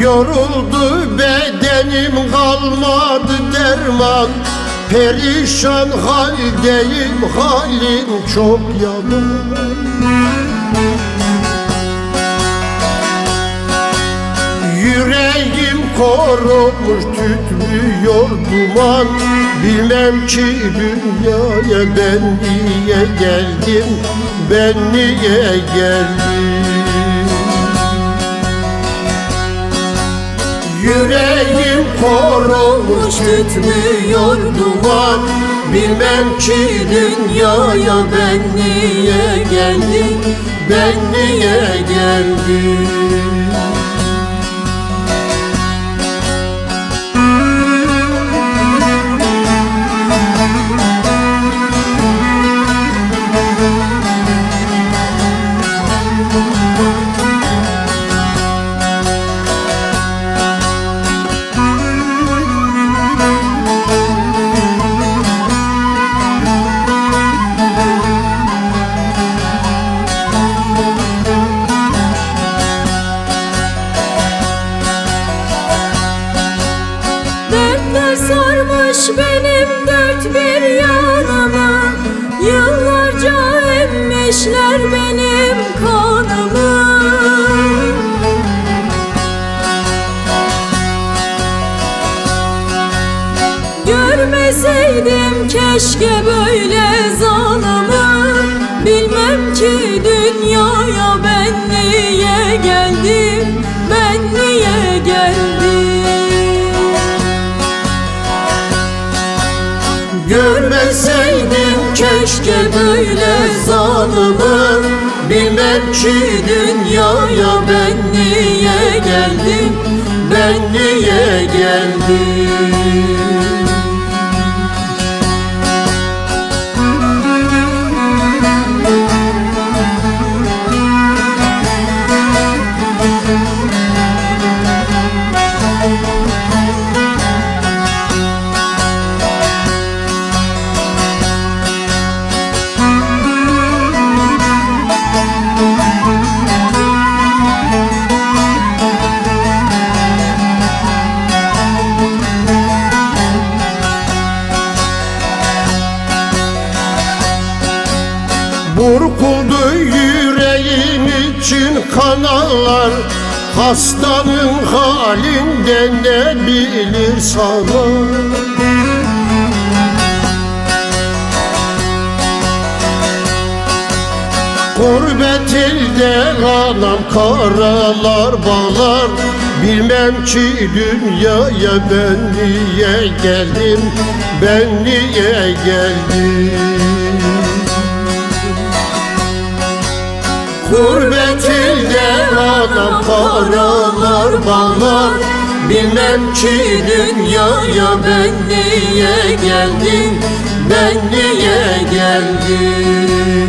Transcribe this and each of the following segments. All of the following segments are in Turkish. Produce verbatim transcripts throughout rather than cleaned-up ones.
Yoruldu bedenim, kalmadı derman. Perişan haldeyim, halim çok yaman. Yüreğim korulmuş, tütmüyor duman. Bilmem ki dünyaya ben niye geldim, ben niye geldim. Yüreğim korulmuş, tütmüyor duman. Bilmem ki dünyaya ben niye geldim, ben niye geldim. Sarmış benim dört bir yanımı, yıllarca emmişler benim kanımı. Görmeseydim keşke böyle zalımı. Bilmem ki dünyaya ben niye geldim, ben niye geldim. Görmeseydim keşke böyle zalımı. Bilmem ki dünyaya ben niye geldim, ben niye geldim. Burkuldu yüreğim için kanallar. Hastanın halinden ne bilir sana. Gurbet elde anam karalar bağlar. Bilmem ki dünyaya ben niye geldim, ben niye geldim. Gurbet elde anam karalar bağlar. Bilmem ki dünyaya ben niye geldim, ben niye geldim.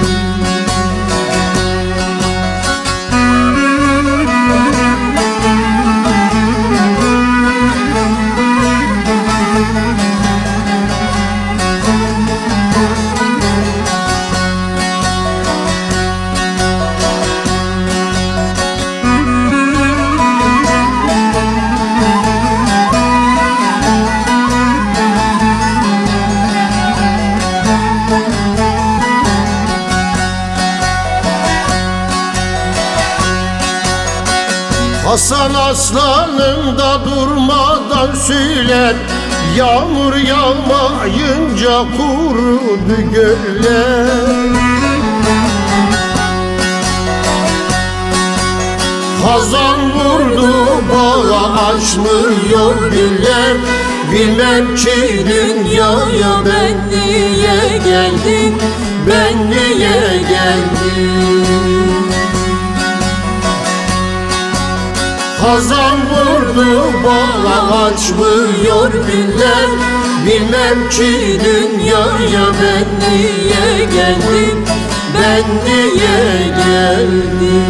Hasan aslanım da durmadan söyler. Yağmur yağmayınca kurudu göller. Hazan vurdu bağa, açmıyor güller. Bilmem ki dünyaya ben niye geldim, ben niye geldim. Hazan vurdu bağa, açmıyor güller. Bilmem ki dünyaya ben niye geldim, ben niye geldim.